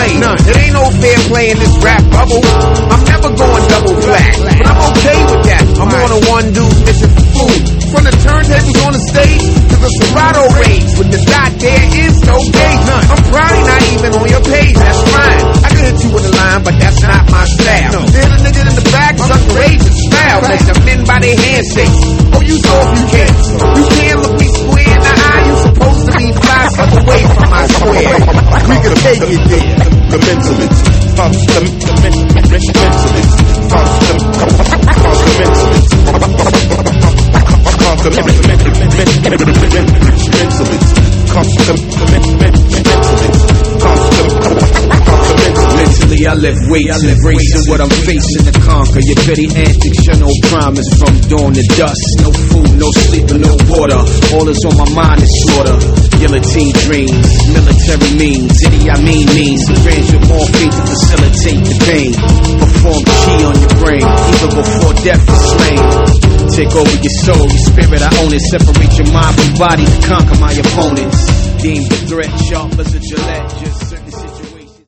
play. None. It ain't no fair play in this rap bubble. I'm never going double black, but I'm okay with that. I'm on a one dude mission for food. From the turntables on the stage to the Serato rage, with the dot there is no gauge. I'm probably not even on your page, that's fine. I can hit you with a line, but that's not my style. Then a nigga in the back, underage and smile. Let the men by their handshake. Oh, you soft, you can't. You can't look me square in the eye. You supposed to be 5 steps away from my square. We can take it there. The mentalist, the mentalist, Mentally, I live weights, embracing what I'm facing to conquer. Your petty antics, show no promise from dawn to dusk. No food, no sleep, no water. All that's on my mind is slaughter. Guillotine dreams, military means, Idi Amin means. Arrange with more faith to facilitate the pain. Perform chi on your brain, even before death is slain. Take over your soul, your spirit, I own it. Separate your mind from body to conquer my opponents. Deem the threat sharp as a Gillette.